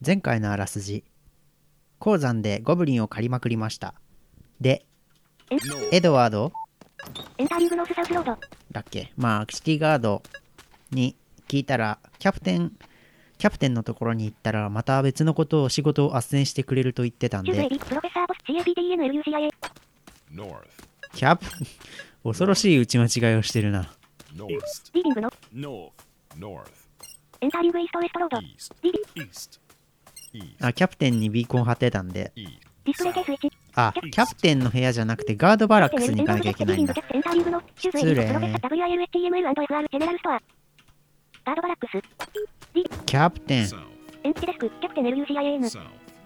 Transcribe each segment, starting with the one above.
前回のあらすじ。鉱山でゴブリンを狩りまくりました。で、エドワードエンタリングノースサウスロードだっけ、まあシティガードに聞いたら、キャプテンのところに行ったらまた別のことを仕事を斡旋してくれると言ってたんで、キャプ恐ろしい打ち間違いをしてるな。 リビングのエンタリングイーストウエストロードあ、キャプテンにビーコン貼ってたんで、 ディスプレイケース1 あ、キャプテンの部屋じゃなくてガードバラックスに行かなきゃいけないんだ。失礼。 ガードバラックスキャプテンエンチデスクキャプテン LUCIAN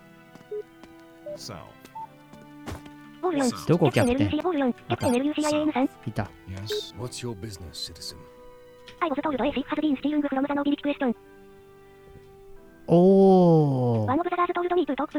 ボール4 どこキャプテンボール4キャプテン LUCIAN3 いた。 Yes, what's your business, citizen? I was told Ace has been stealing from the nobility question お One ー、 of the guards told me to talk to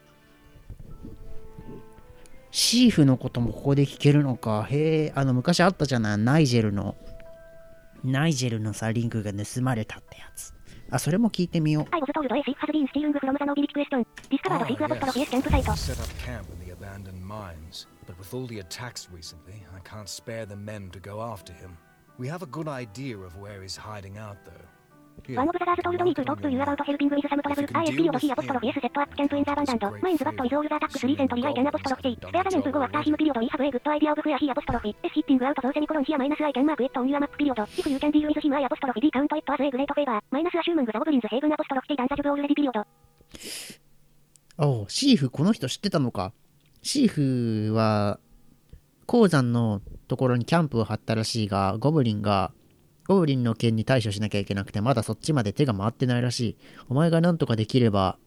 シーフのこともここで聞けるのか。へえ、昔あったじゃない、ナイジェルのさ、リンクが盗まれたってやつ。あ、それも聞いてみよう。 I was told Ace has been stealing from the nobility question Discovered a secret apostrophe S campsite Set up camp in the abandoned mines, but with all the attacks recently, I can't spare the men to go after him. We have a good idea of where he's hiding out, though. Here, One of the guards told me to talk to you about helping with some trouble ISP or C apostrophe S set up camp in the abandoned mines but is all the attacks recently I can apostrophe T Spare the men to go after him period We have a good idea of where he apostrophe S hitting out those semicolon here minus I can mark it on your map period If you can deal with him I apostrophe D count it as a great favor minus assuming the goblins haven apostrophe T and the job already period おう、シーフこの人知ってたのか。シーフは鉱山のところにキャンプを張ったらしいが、ゴブリンの件に対処しなきゃいけなくて、まだそっちまで手が回ってないらしい。お前が何とかできれば、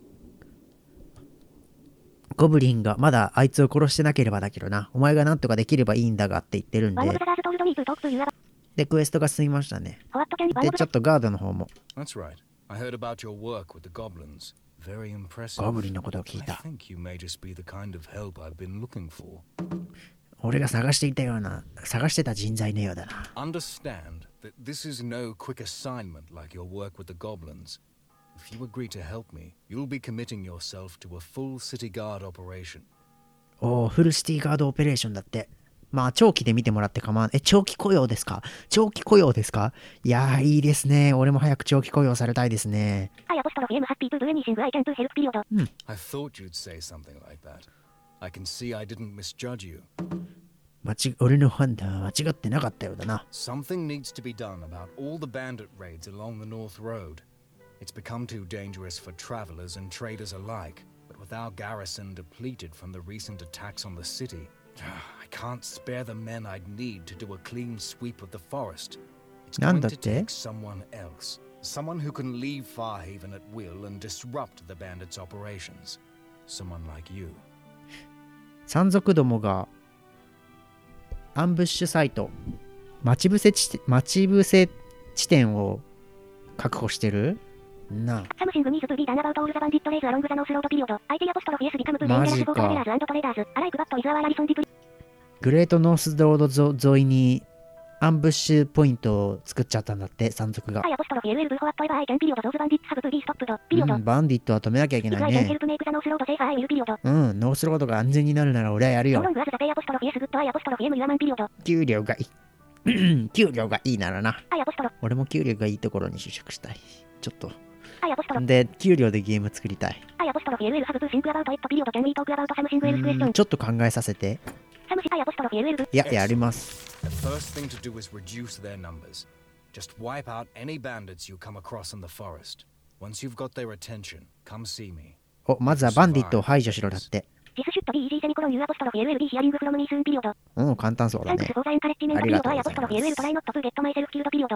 ゴブリンがまだあいつを殺してなければだけどな。お前が何とかできればいいんだがって言ってるんで。で、クエストが進みましたね。で、ちょっとガードの方も。 That's right. I heard about your work with the goblins. Very impressive. ゴブリンのことを聞い I た。 think you may just be the kind of help I've been looking for. 俺が探してた人材のようだな。 Understand that this is no quick assignment like your work with the goblins. If you agree to help me, you'll be committing yourself to a full city guard operation. おー、フルシティガードオペレーションだって。まあ、長期で見てもらって構わない。長期雇用ですか？いやー、いいですね。俺も早く長期雇用されたいですね。 I thought you'd say something like that. I can see I didn't misjudge you. 俺の判断は間違ってなかったようだな。 Something needs to be done about all the bandit raids along the North Road. It's become too dangerous for travelers and traders alike, but with our garrison depleted from the recent attacks on the city, I can't spare the men I'd need to do a clean sweep of the forest. It's going to take someone else. Someone who can leave Farhaven at will and disrupt the bandits' operations. Someone like you. 山賊どもがアンブッシュサイト、待ち伏せ地点を確保してるなあ。マジか。グレートノースロード沿いにアンブッシュポイントを作っちゃったんだって、山賊が。バンディットは止めなきゃいけないね。うん、ノースロードが安全になるなら俺はやるよ。給料がいいならな。俺も給料がいいところに就職したい。ちょっと。で、給料でゲーム作りたい。ちょっと考えさせて。いや、やります。 The first thing to do is reduce their numbers. Just wipe out any bandits you come across in the forest. Once you've got their attention, come see me. まずはバンディットを排除しろだって。うん、簡単そうだね。ありがとうございます。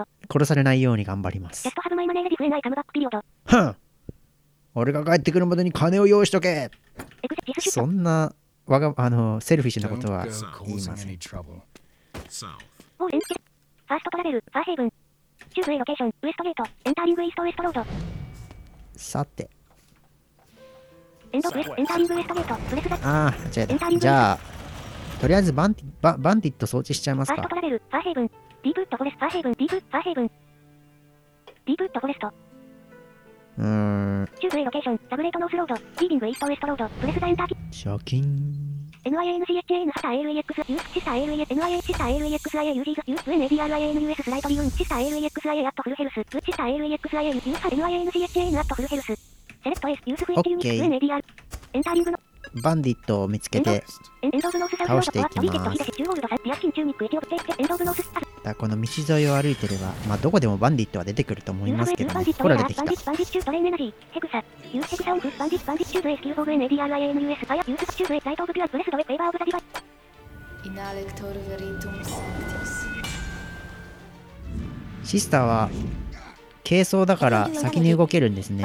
殺されないように頑張ります。ふん、俺が帰ってくるまでに金を用意しとけ。そんなセルフィッシュなことは言いません。 ファーストトラベル、ファーヘイブン。チューズ A ロケーション、ウエストゲート、エンターリングイーストウエストロード。 さて。 エンターリングウエストゲート、プレスザ。 ああ、間違えた。じゃあ、とりあえずバンディット装置しちゃいますか。 ファーストトラベル、ファーヘイブン。ディープウッドフォレスト、ファーヘイブン、ディープ、ファーヘイブン。ディープウッドフォレスト。 チューブ A ロケーション、ザグレートノースロード、リービングイーストウエストロード、プレスザエンターキシャキン。 NIANCHAN ハタ ALEX、ユースシスタ ALEX、NIA シスタ ALEXIA ユージーズ、ユース NADRIANUS スライトリウン、シスタ ALEXIA アットフルヘルス、シスタ ALEXIA ユース NIANCHAN アットフルヘルス、セレクト S、ユースフエッチユニック NADR、エンターリングのバンディットを見つけて倒していきます。この道沿いを歩いてれば、まあどこでもバンディットは出てくると思いますけどね。ほら出てきた。シスターは軽装だから先に動けるんですね。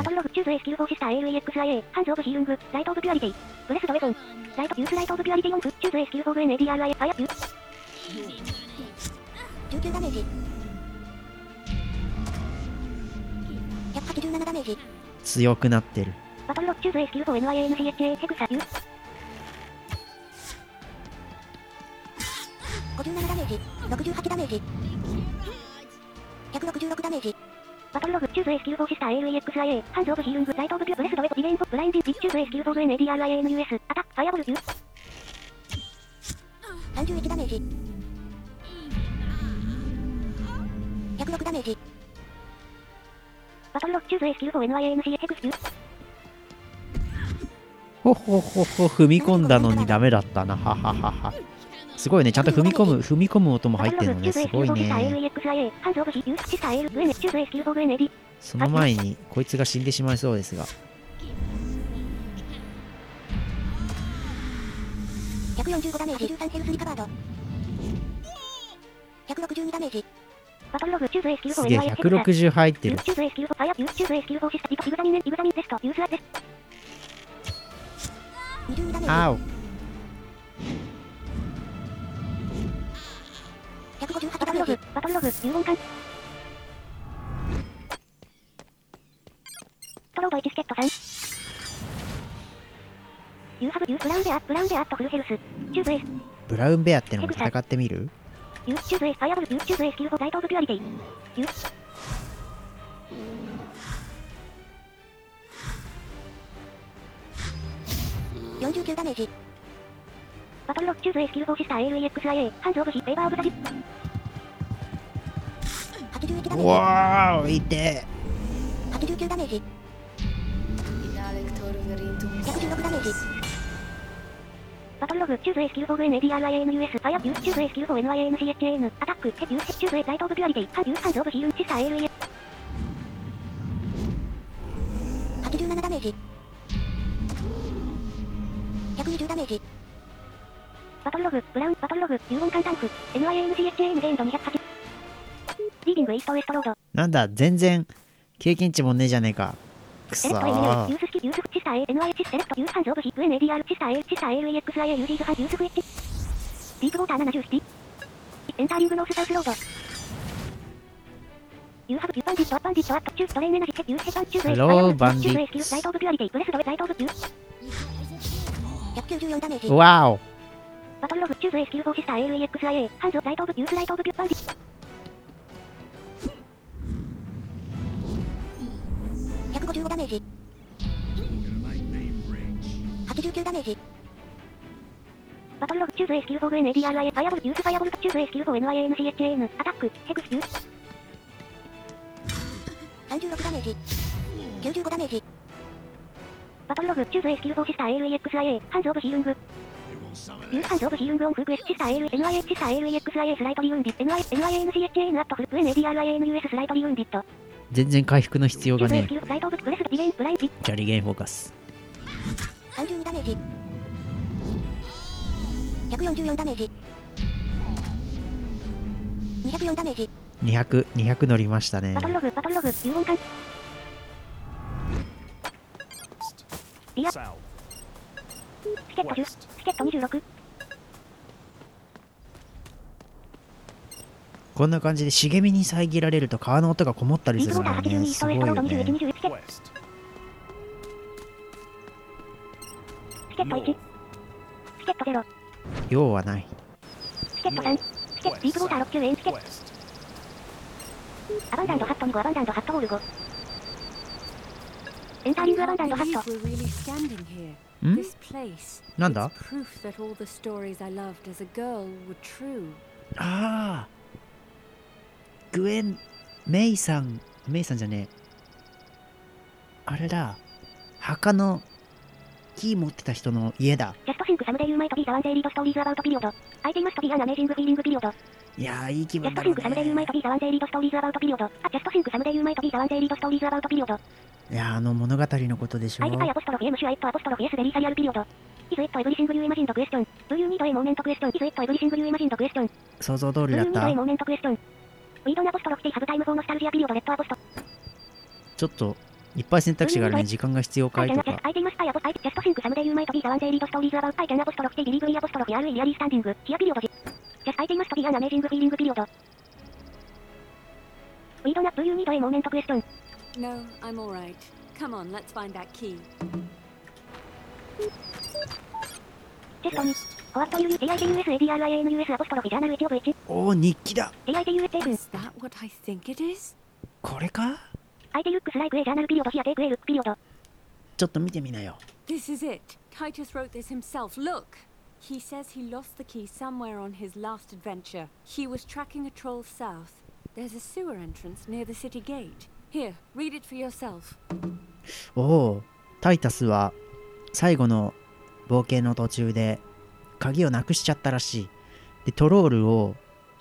強くなってる。バトルロックチューズ S95NIANCHA ヘグサユー57ダメージ、68ダメージ、166ダメージ。バトルログチューズ S95 シスター ALEXIA ハンズオブヒールングライトオブビューブレスドウェポディレインフォブラインディビッチューズ S95NADRIANUS アタックファイアボルビュー31ダメージ、106ダメージ。バトルログチューズ S95NIANCA ヘグスビューほほほほ、踏み込んだのにダメだったな。はははは。すごいね、ちゃんと踏み込む音も入ってるのね。すごいね。その前にこいつが死んでしまいそうですが。145ダメージ、13ヘルスリカバード。162ダメージ。バトルログチューズ S95 すげえ、160入ってる。チューズ S95 ファイア、チューズ S95 シスタイグザミネン、イグザミンテスト、ユースアです。22ダメージ。あお。158バトルログ、入門艦。ストロード1スケット3。ユーハブ、ユー、ブラウンベアットフルヘルス。チューズ S。ブラウンベアってのも戦ってみる？ユー、チューズ S、ファイアボル、ユー、チューズ S、95ライトオブピュアリティ。ユー。49ダメージ。バトルロックチューズ S95 シスター ALEXIA ハンズオブヒフェイバーオブザジップ。81ダメージ。わー、いてー。89ダメージ。116ダメージ。バトルログチューズ S95NADRIANUS ファイアユースチューズ S95NIANCHAN アタックヘユースチューズ S ライトオブピュアリティハンユースハンズオブヒールンシスター ALEX 87ダメージ。120ダメージ。バトルログ、ブラウン、バトルログ、入門艦タンク、NIANCHAN レインド208。リービングイーストウエストロード。なんだ、全然、経験値もねえじゃねえか。くそー。ユーススキ、ユースフチスター NIH セレクト、ユースハンズオブヒップ NADR チスター ALEXIA ユージーズハンユースフエッチ。ディープウォーター77。エンターリングノースサウスロード。ユーハブ、ユーパンディット、アッパンディット、アット、チューストレインエナジー、ユースヘパンチューズ S、ハローバンディット、ライトオブピュアリティ、ブレスドウェ、ライトオブピュー。194ダメージ。わお。バトルログチューズ S95 シスター ALEXIA ハンズライトオブユースライトオブピューパンディ。155ダメージ。89ダメージ。バトルログチューズ S95NADRIA ファイアボルユースファイアボルトチューズ S95NIANCHAN アタックヘグスユース36ダメージ。95ダメージ。バトルログチューズ S95 シスター ALEXIA ハンズオブヒールングユースハンズオブヒールングオンフークエスチスター NIH シスター ALEXIA スライトリウンディット NIANCHAN アットフルプ NADRIANUS スライトリウンディット。全然回復の必要がねえ。じゃあリゲインフォーカス。32ダメージ。144ダメージ。204ダメージ。200乗りましたね。バトルログ、入門艦。リア。スケット10、スケット26。こんな感じで茂みに遮られると川の音がこもったりするのがね、すごいよね。スケット1、スケット0。用はない。スケット3、スケットディープウォーター6級円スケット。アバンダンドハット2、アバンダンドハットホール5。 エンターリングアバンダンドハット。 なんだ？ああ、グエン・メイさんじゃねえ。あれだ、墓のキー持ってた人の家だ。 ジャストシンクサムデイユーマイトビーザワンデイリードストーリーズアバウトピリオド。アイテムマストビーアンアメージングフィーリングピリオド。 いやー、いい気分だろうね。ジャストシンクサムデイユーマイトビーザワンデイリードストーリーズアバウトピリオド。ジャストシンクサムデイユーマイトビーザワンデイリードストーリーズアバウトピリオド。 いやー、物語のことでしょ。 アイディアポストロフ M シュアイットアポストロフ S ベリーサリアルピリオド。Is it everything you imagined question? Do you need a moment question? Is it everything you imagined question? 想像通りだった。 Do you need a moment question? We don't apostrophe have time for nostalgia period let apost。 ちょっといっぱい選択肢があるね。時間が必要かいとか。 I can just think somebody you might be the one they read stories about. I can apostrophe they believe we apostrophe are really standing. Here period. Just I must be an amazing feeling period. We don't do you need a moment question? No, I'm alright. Come on, let's find that key. テストに What you TITUSADRIANUS アポストロフィジャーナル1オブ1。 おお、日記だ。 TITUSADRIANUS。 Is that what I think it is? これか I looks like a journal period here take a look period。 ちょっと見てみなよ。 This is it. Titus wrote this himself. Look! He says he lost the key somewhere on his last adventure. He was tracking a troll south. There's a sewer entrance near the city gate. Here, read it for yourself. おお、タイタスは最後の冒険の途中で鍵をなくしちゃったらしい。で、トロールを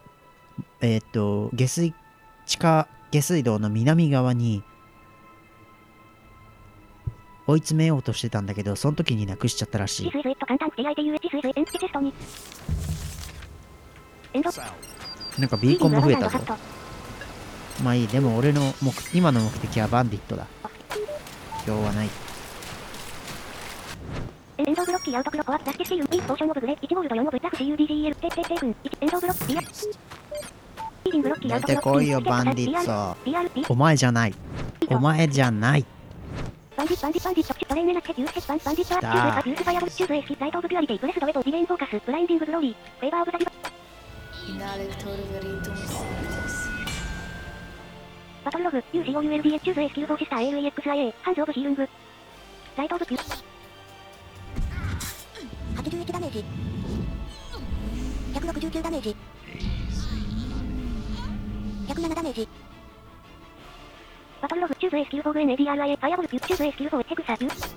地下下水道の南側に追い詰めようとしてたんだけど、その時になくしちゃったらしい。なんかビーコンも増えたぞ。まあいい、でも俺の今の目的はバンディットだ。今日はない。 エンドブロッキーアウトクロコア出してユンピーポーションオブグレ1ゴールド4オブザク CUDGEL てててくんエンドブロッキー出てこいよバンディット。お前じゃない。お前じゃない。 バンディットトレーネナチェキューセバンディットアップユースファイアブルチューズエスキライトオブピュアリティプレスドウェポディレインフォーカスブラインディンググローリーフェイバーオブザリババトルログ UCOULDH チューズエスキューフォーシスター ALEXIA ハンズオブヒールングライトオブピュ81ダメージ169ダメージ107ダメージバトルログチューズエスキューフォー NADRIA ファイアボルピューチューズエスキューフォーヘクサピュー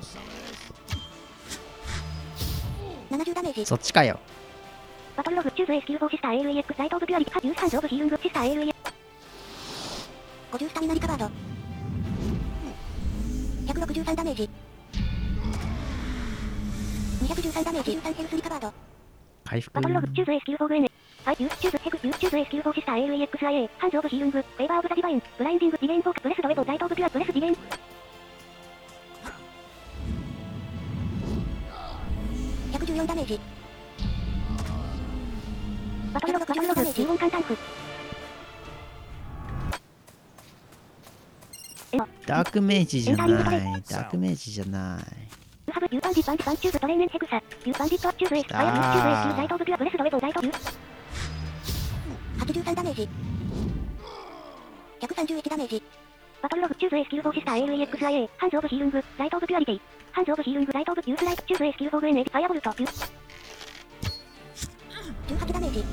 70ダメージそっちかよ。 バトルログチューズエスキューフォーシスター ALEX ライトオブピュアリティユースハンズオブヒールングシスター ALEX 50スタミナリカバード163ダメージ213ダメージ13ヘルスリカバード回復。 バトルログチューズエスキューフォー N はい、ユースチューズヘクユースチューズエスキューフォーシスター ALEXIA ハンズオブヒールングフェイバーオブザディバインブラインディングディレインフォーカプレスドウェポライトオブピュアプレスディレイン114ダメージバトルログ10音簡単符ダークメージじゃない。ダークメージじゃない。 ユーハブユーパンディパンチューズトレーネンヘクサユーパンディットアッチューズエスファイアユーチューズエスキューライトオブピュアプレスドウェポライトユー83ダメージ131ダメージバトルログチューズエスキューフォーシスター ALEXIA ハンズオブヒールングライトオブピュアリティハンズオブヒールングライトオブユースライトチューズエスキューフォー NA ファイアボルトピュ18ダメージ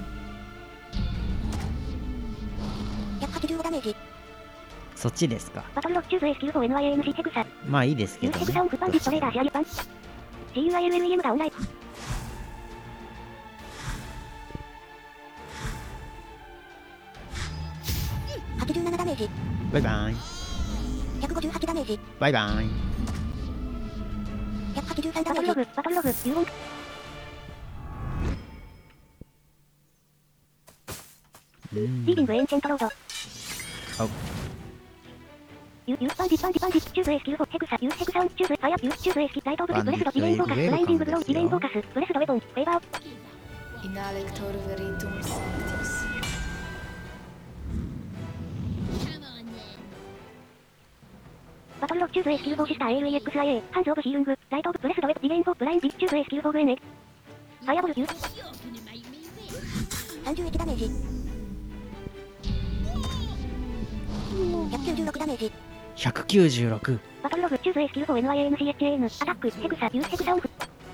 185ダメージそっちですか。 バトルログチューズエスキューフォー NIANC ヘクサまあいいですけど、ね、 ヘクサオンフパンディットレーダーシアリパン GUILLEM がオンライン87ダメージバイバイ 158ダメージバイバイ 183ダメージバトルログユーオンリビングエンチェントロードユースパンディチューズエスキューフォヘクサユースヘクサウンチューズファイアユースチューズエスキライトオブプレスドディレインフォーカスブラインディンググローディレインフォーカスプレスドウェポンフェイバーバトルログチューズエスキューフォーシスター ALEXIA ハンズオブヒールングライトオブプレスドウェポディレインフォーブラインディチューズエスキューフォー NA ファイアボルユー31ダメージ196ダメージ 196。 バトルログ、チューズエース Q4NIANCHAN、アタック、ヘクサ、ユースヘクサオンフ。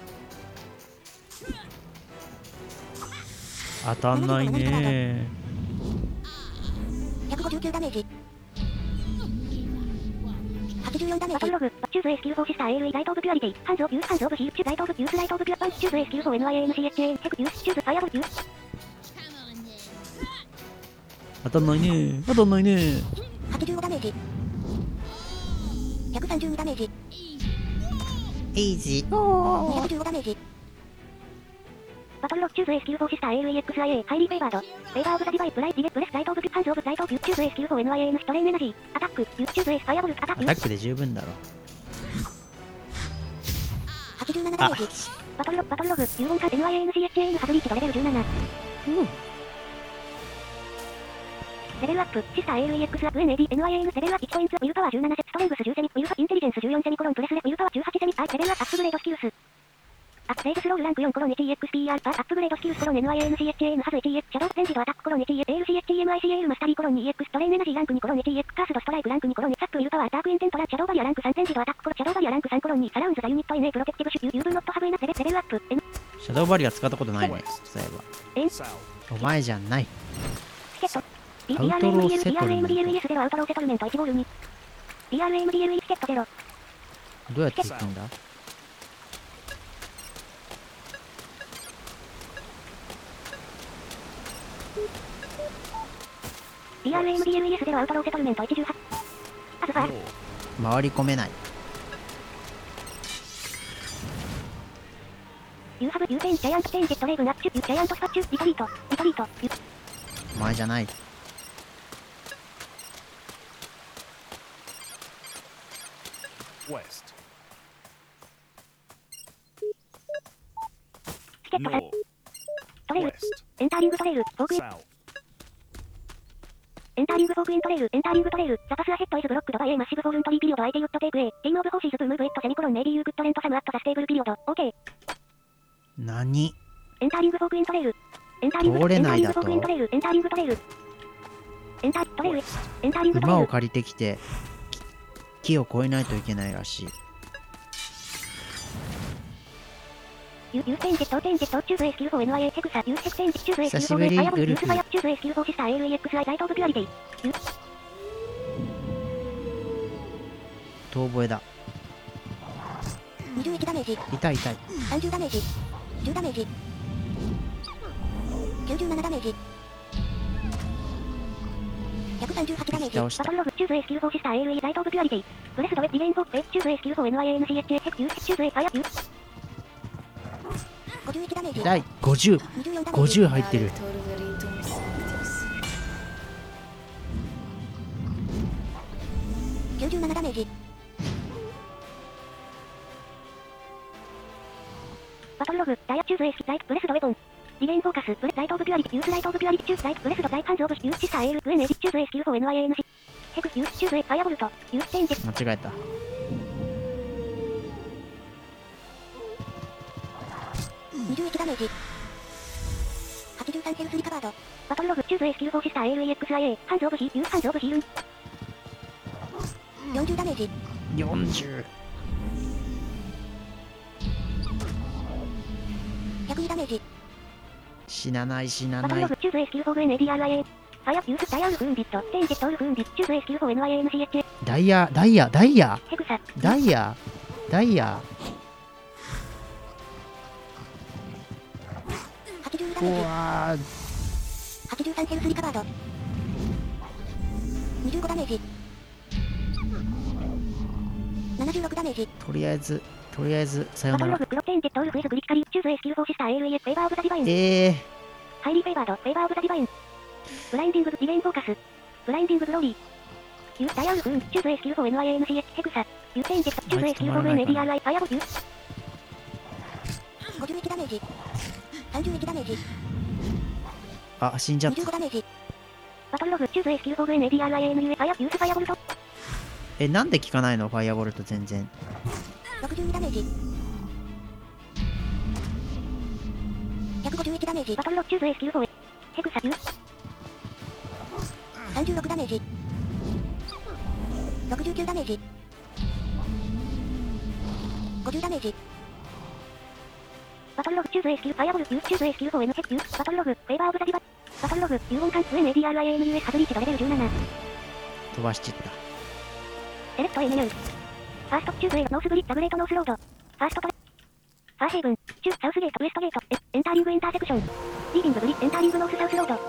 当たんないねー。159ダメージ。84ダメージ。バトルログ、チューズエース Q4 シスター ALE ライトオブピュアリティ、ハンズオブユース、ハンズオブヒール、チュライトオブユース、ライトオブピュアパンチ、チューズエース Q4NIANCHAN、ヘクユース、チューズ、ファイアボルユース。 当たんないね当たんないね。 85ダメージ。132ダメージ。 イージー。 215ダメージ。バトルロッチューズエース Q4 シスター ALEXIA、ハイリーフェイバード。フェイバーオブザディバイプライディゲプレスライトオブハンズオブライトオブユーチューズエース Q4NIAN ストレインエナジー、アタック、ユーチューズエースファイアボルアタック。 アタックで十分だろ。 87ダメージ。バトルログ、ユーモンサ NIANCHAN ハズリーチドレベル17。レベルアップ、シスター ALEX アップ NAD、NIAN レベルアップ1ポイント、ウィルパワー17セット、ストレングス10セミ、ウィルパインテリジェンス14セミコロンプレスレ、ウィルパワー18セミ、レベルアップ、アップグレードスキルス。アップフェイススロールランク4コロン TXPR パーアップグレードスキルスコロン NIANCHAN ハズ TX シャドウステンジドアタックコロン TALCHTMICAL マスタリーコロン 2X ストレインエナジーランク2コロン TX カースドストライクランク2コロンサップウィルパワーダークインテントラシャドウバリアランク3テンジドアタックコロシャドウバリアランク3コロン2サラウンズザユニット NA プロテクティブシュユーブンノットハブエナレベルアップシャドウバリア使ったことないね。そういえば。お前じゃない。 チケットアウトローセトルメント。 BRMDLES 0アウトローセトルメント1ゴール2 BRMDLE チケット0。 どうやって行くんだ。 BRMDLES 0アウトローセトルメント118。アズファー。 回り込めない。 ユーハブ、ユーペン、ジャイアントペン、ジェットレイブ、ナッチュ、ジャイアントスパッチュ、リトリート、 お前じゃない。 チケット3。トレイル。エンターリングトレイル、フォークイン。エンターリングフォークイントレイル、エンターリングトレイル、ザパスアヘッドイズブロックドバイエマッシブフォールントリーピリオドアイティウッドテイク A、ゲイムオブホーシーズプームーブエットセミコロンネイビーユーグッドレントサムアットサステーブルピリオド、OK。 何？ エンターリングフォークイントレイル。エンターリング、 通れないだと。 エンターリングフォークイントレイル、エンターリングトレイル。エンタートレイル、エンターリングトレイル。 馬を借りてきて、木を越えないといけないらしい。 ユースペンジェット、チューズエース Q4NIA ヘクサ、ユースヘクペンチューズエース Q4 久しぶりファイアボル、ユウルフースファイア、チューズエース Q4 シスター ALEXI ライトオブピュアリティ。 遠吠えだ。 21ダメージ。 痛い痛い。 30ダメージ。10ダメージ。97ダメージ。138ダメージ。バトルログ、チューズエース Q4 シスター ALE ライトオブピュアリティ。ブレスドウェディレインフォー、チューズエース Q4NIANCHA ヘクユース、チューズエースファイア、ユース。51ダメージ。 痛い。50。50入ってる。 97ダメージ。バトルログ、ダイヤチューズエース、ライト、ブレスドウェポン。ディレインフォーカス、ブレ、ライトオブピュアリティ、ユースライトオブピュアリティ、チュースライト、ブレスドライハンズオブ、ユースシスター AL、グエネディ、チューズエース Q4NIANC。ヘク、ユース、チューズエース、ファイアボルト、ユースチェンジ。 間違えた。 21ダメージ。83ヘルスリカバード。バトルログ、チューズエース Q4 シスター ALEXIA、ハンズオブヒー、ユースハンズオブヒールン。40ダメージ。 40。 102ダメージ。 死なない死なバトルログ、 ない。 チューズエース Q4NADRIA。ファイア、ユース、ダイヤールフーンビット、テンジェットオルフーンビット、チューズエース Q4NIANCHA。 ダイヤ、ダイヤ、ダイヤ。 ヘクサ。 ダイヤ、ダイヤ。 80ダうメージ。 わ 83ヘルスリカバード。25ダメージ。76ダメージ。 とりあえず、さよなら。 バトルログ、プロテインジェットオルフェイズグリティカリ、チューズエース Q4 シスター ALEX、フェイバーオブザディバイン。ハイリーフェイバード、フェイバーオブザディバイン。ブラインディング、ディレインフォーカス。ブラインディンググローリー。ユースダイヤールフーン、チューズエース Q4NIANCH ヘクサ。ユーテインジェット、チューズエース Q4NADRI、ファイアボユース。51ダメージ。31ダメージ。 あ、死んじゃった。 25ダメージ。バトルログ、チューズエース Q4NADRIANUA、ファイア、ユースファイアボルト。 なんで効かないのファイアボルト全然。 62ダメージ。151ダメージ。バトルログ、チューズエース Q4。ヘクサ、ユース。36ダメージ。 69ダメージ。50ダメージ。バトルログチューズ A スキルファイアボルユースチューズ A スキル 4M ヘッユースバトルログフェイバーオブザディババトルログ融合艦上 ADRIAMUS ハブリーチドレベル17 飛ばしちった。 セレクト A メニューファーストチューズ A ノースブリッザグレートノースロードファーストトレファーヘイブンチューサウスゲートウエストゲートエンターリングインターセクションリーディングブリエンターリングノースサウスロード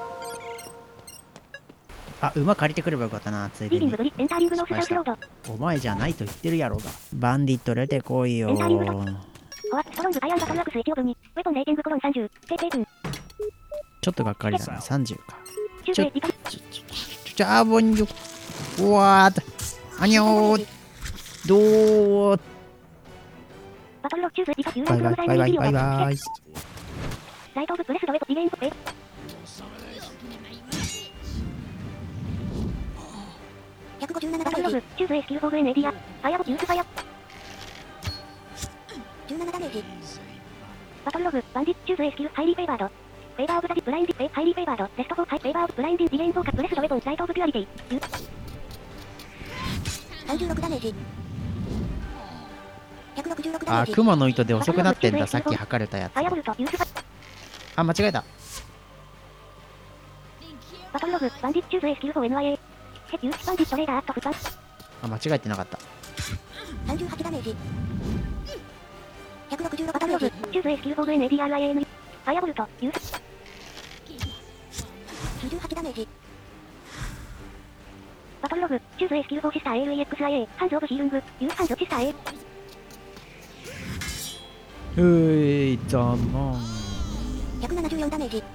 あ、馬借りてくればよかったな、ついでに。お前じゃないと言ってるやろが。バンディット出てこいよ。 ストロングアイアンバトルアクス1オブ2ウェポンレーティングコロン30テーペー君ちょっとがっかりだな、30か。あーぼんようわーっとあにょーどーバトルロチューズリカユーバイバイバイバイバイバイライトオブプレスドウェポディレインフェ157バトルログチューズ A スキル4 N エディアファイアボユースファイア17ダメージバトルログバンディッチューズ A スキルハイリーフェイバードフェイバーオブザディブラインディハイリーフェイバードレスト4ハイフェイバーオブブラインディディレインフォーカプレスドウェポンライトオブピュアリティ36ダメージ166ダメージあ、雲の糸で遅くなってんだ、さっき測れたやつ。あ、間違えた。 バトルログバンディッチューズ A スキル 4NIAヘユースバンディットレーダーアットフパンあ、間違えてなかった。 38ダメージ166バトルログチューズ A スキル 4NADRIAM ファイアボルトユース98ダメージバトルログチューズ A スキル4シスター ALEXIA ハンズオブヒールングユースハンズシスター A ざまん 174ダメージ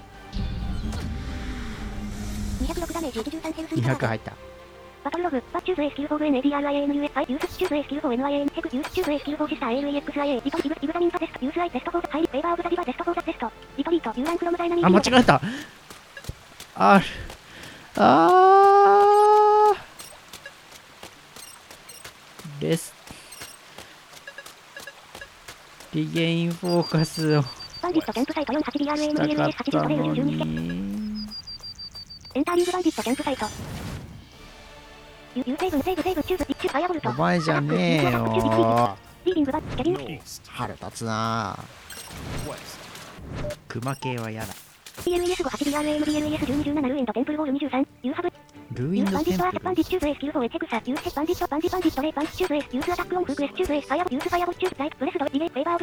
206ダメージ13ヘルス 200入った。 バトルログバチューズ A スキル 4NADRIAMUSI ユースチューズ A スキル 4NIAM ヘクユースチューズ A スキル4シスター ALEXIA リトリブザミンザテストユースアイテストフォーハイリフェイバーオブザディバテストフォーザテストリトリートユーランフロムダイナミックあ、間違えた。あレスリゲインフォーカスをバンディットキャンプサイト 48DRAMDLS80 トレイル12スケエンターリングバンディットキャンプサイトユーセーブセーブセーブチューズピッチュファイアボルトお前じゃねえよリーディングバッキャビン腹立つなクマ系はやだ。 DLES58DRAMDLS1217 ルーエンドテンプルウォール23ユーハブルーインドテンプルバンディッチューズ A スキル4エヘクサユースヘバンディットバンディットレイパンチチューズ A ユースアタックオンフークエスチューズ A ファイアボユースファイアボチューズライクプレスドディレイフェイバーオブ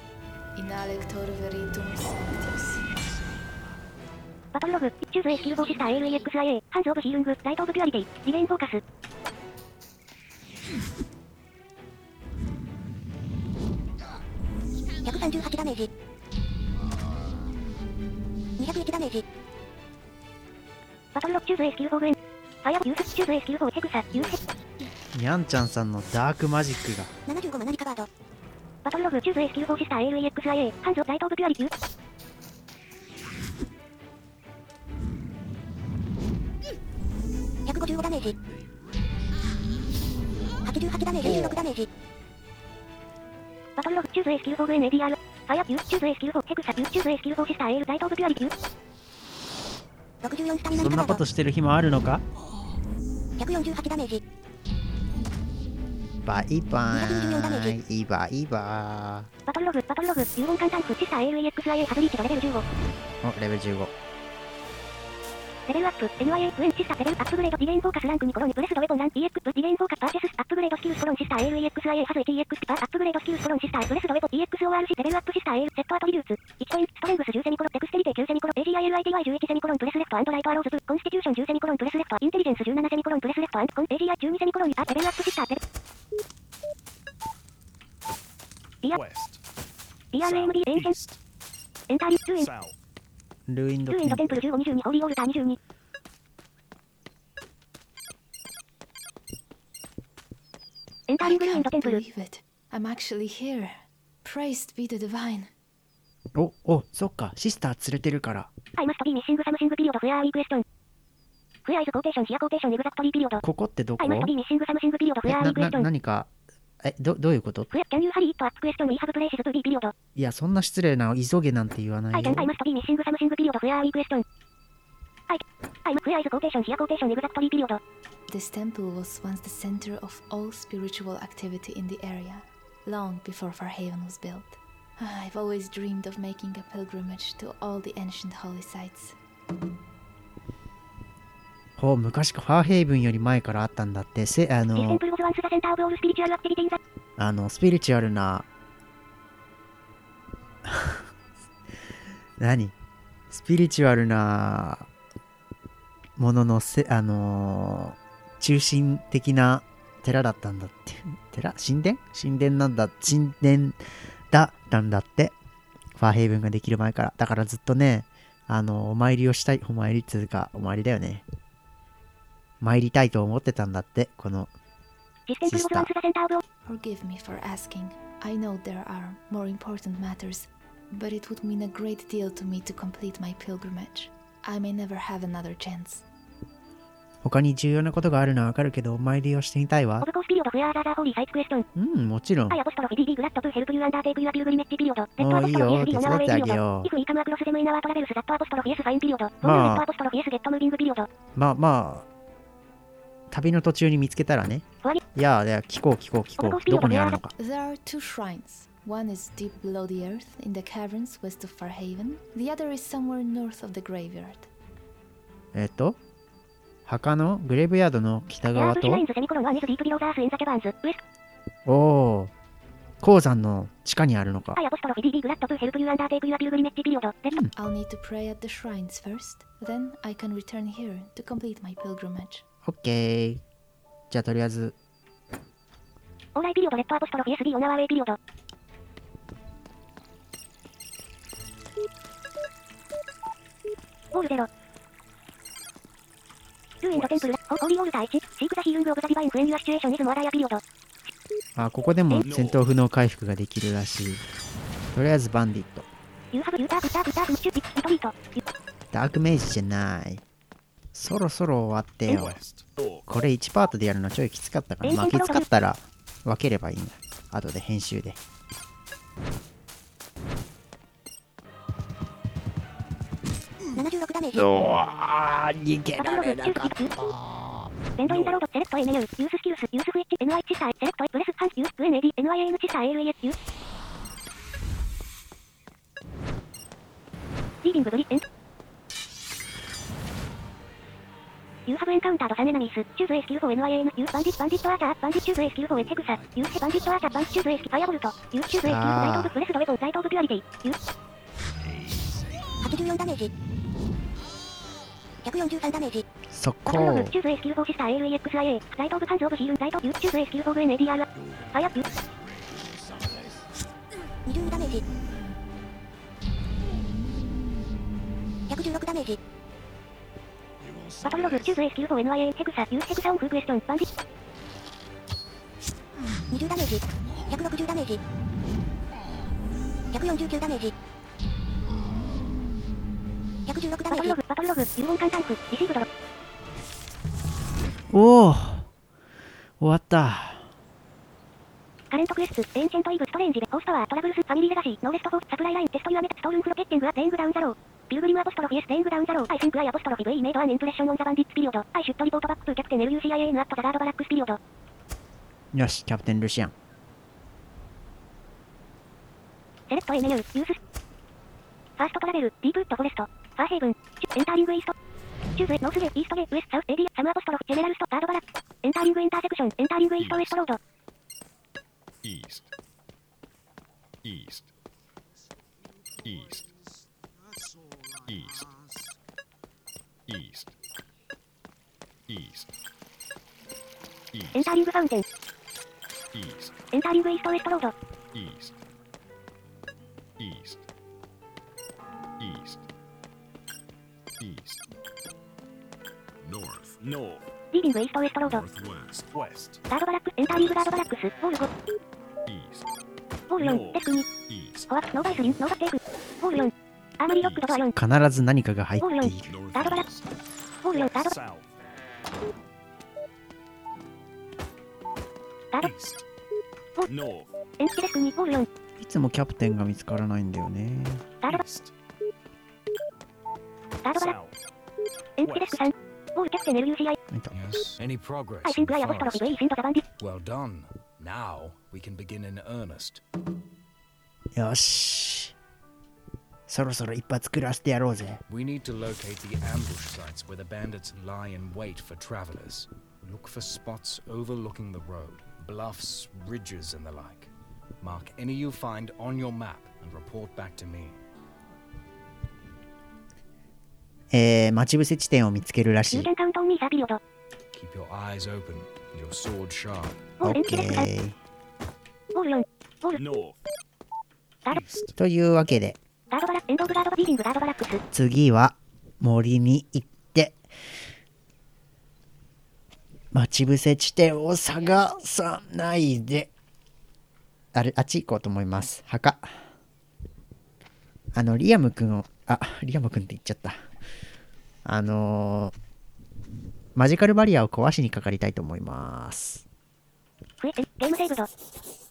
バトルログチューズ A スキル4シスター ALEXIA ハンズオブヒールングライトオブピュアリティディレインフォーカス138ダメージ201ダメージバトルログチューズ A スキル 4N ファイアボユースチューズ A スキル4ヘクサユースニャンちゃんさんのダークマジックが 75マナリカバードバトルログチューズ A スキル4シスター ALEXIA ハンズライトオブピュアリティ155ダメージ88ダメージ26ダメージバトルログチューズ A スキル 4NADR ファイアユースチューズ A スキル4ヘクサユースチューズ A スキル4シスター AL ライトオブピュアリティ64スタミナそんなことしてる暇あるのか。 148ダメージバイバーイバイバーバトルログ融合艦タンクシスター ALEXIA ハブリーチドレベル15 お、レベル15 レベルアップ NIA ウェンシスタレベルアップグレードディレインフォーカスランク2コロンプレスドウェポンラン EX ディレインフォーカスパーチェスアップグレードスキルスコロンシスター ALEXIA ハズ 1EX パーアップグレードスキルスコロンシスタープレスドウェポン EXORC レベルアップシスター AL セットアトリビューツ1ポイントストレングス10セミコロンテクステリテ9セミコロン AGILITY11 セミコロンプレスレフトライトアローズブコンスティテューション10セミコロンプレスレフトインテリジェンス17セミコロンプレスレフトコン AGI12 セミコロンレベルアップシスターPRMD エンシェンエンターリールーインドテンプル15、22ホーリーオールター22エンターリングルーインドテンプルお、そっか、シスター連れてるから。 I must be missing something period of where I question Where is quotation here quotation exactly period ここってどこ？ I must be missing something period of where I question 何かどういうこと？ Can you hurry it up question we have places to be period いや、そんな失礼な急げなんて言わないよ。 I must be missing something period of where I question I must where is quotation here quotation exactly period This temple was once the center of all spiritual activity in the area, long before Farhaven was built. I've always dreamed of making a pilgrimage to all the ancient holy sites. ほう、昔かファーヘイブンより前からあったんだって。スピリチュアルな何スピリチュアルなものの中心的な寺だったんだって。神殿だったんだって。ファーヘイブンができる前から。だからずっとね、お参りをしたい。お参りっていうか、お参りだよね。参りたいと思ってたんだって、このシスター。 Forgive me for asking. I know there are more important matters, but it would mean a great deal to me to complete my pilgrimage. I may never have another chance. 他に重要なことがあるのはわかるけど、お参りをしてみたいわ。うん、もちろん。いいよ、手伝ってあげよう。まあ、旅の途中に見つけたらね。いや、聞こう。どこにあるのか。 There are two shrines. One is deep below the earth in the caverns west of Farhaven. The other is somewhere north of the graveyard. 墓のグレーブヤードの北側とおお、鉱山の地下にあるのか。 I'll need to pray at the shrines first. Then I can return here to complete my pilgrimage. オッケー。じゃあとりあえず。オーライピリオドレッドアポストロフィ SD オナワーウェイピリオド。オールゼロ。ルーエンドテンプル、ホーリーオールター1、シークザヒーリングオブザディバインフレンユアシチュエーションイズモアライアピリオド。あ、ここでも戦闘不能回復ができるらしい。とりあえずバンディット。ダークメイジじゃない。そろそろ終わってよ。これ1パートでやるのちょいきつかったから。まあきつかったら分ければいいんだ。後で編集で。 76ダメージ。 うわー、逃げられなかった。 ベンドインザロード、セレクト NL、ユーススキルス、ユースフイッチ、NI チスター、セレクト、プレス、ハンス、ユース、NAD、NIAN チスター、ALES、ユース。リーディングブリッエント。You have encountered some enemies. Choose a skill for NIAN. Use bandit archer. Bandit choose a skill for Hexa. Use bandit archer. Bandit choose a skill Firebolt. Use choose a skill for Light of Blessed Weapon. Light of Purity. Use 84ダメージ。143ダメージ。 そこ。 Choose a skill for Sister ALEXIA. Light of Hands of Healing. Light of Use choose a skill for NADR. Fire. Use 22ダメージ。116ダメージ。バトルログ、チューズエスキルフォー NIA、ヘグサ、ユースヘグサオンフークエスチョン、バンディ20ダメージ、160ダメージ、149ダメージ、116ダメージ、バトルログ、ユーオンカンタンク、リシーブドロ。 おお、終わった。 カレントクエスト、エンチェントイブ、ストレンジで、ホースパワー、トラブルス、ファミリーレガシー、ノーレストフォー、サプライライン、テストユアメタ、ストールンフロテッテング、レイングダウンザロー。ピルグリムアポストロフィエス、レイングダウンザロー。I think I apostrophe V made an impression on the bandits period. I should report back to Captain LUCIAN at the third barracks period. よし、キャプテンルシアン。 セレクト NU、ユース。ファーストトラベル、ディープウッドフォレスト、ファーヘイブン、エンターリングイースト。チューズ、ノースゲ、イーストゲ、ウエスト、サウス、エリア、サムアポストロフ、ジェネラルスト、サードバラック。エンターリングインターセクション、エンターリングイーストウエストロード。 East. East. East. East. East. East. East. エンターリングファウンテン。 East. エンターリングイーストウエストロード。 East. East. East. East. North. North. リーディングイーストウエストロード。 Northwest. West. ガードバラック、エンターリングガードバラックス、ウォール5。 East. ウォール4、デスク2。 East. コア、ノーバイスリン、ノーバッテーク。ウォール4。アーマリーロックドドア4。 必ず何かが入っている。 ガードバラック。ウォール4、ガード。 South. ガード。 East. North. エンチデスク2、ウォール4。 いつもキャプテンが見つからないんだよね。 ガードバ。 East. ガードバラック。 South. エンチデスク3。ウォールキャプテン LUCI。 いた。 things. Any progress? I think I apostrophe V in the bandit. Well done. Now we can begin in earnest. よし。そろそろ一発食らしてやろうぜ。 We need to locate the ambush sites where the bandits lie in wait for travelers. Look for spots overlooking the road, bluffs, ridges, and the like. Mark any you find on your map and report back to me. 待ち伏せ地点を見つけるらしい。 You can count on me, sir, period. Keep your eyes open and your sword sharp. オッケー。 オール4。オール。 North. というわけで、 ガードバラック、エンドオブガードバリーディングガードバラックス。 次は森に行って待ち伏せ地点を探さないで、あっち行こうと思います。墓。リアムくんを、リアムくんって言っちゃった。マジカルバリアを壊しにかかりたいと思います。 ゲームセーブド。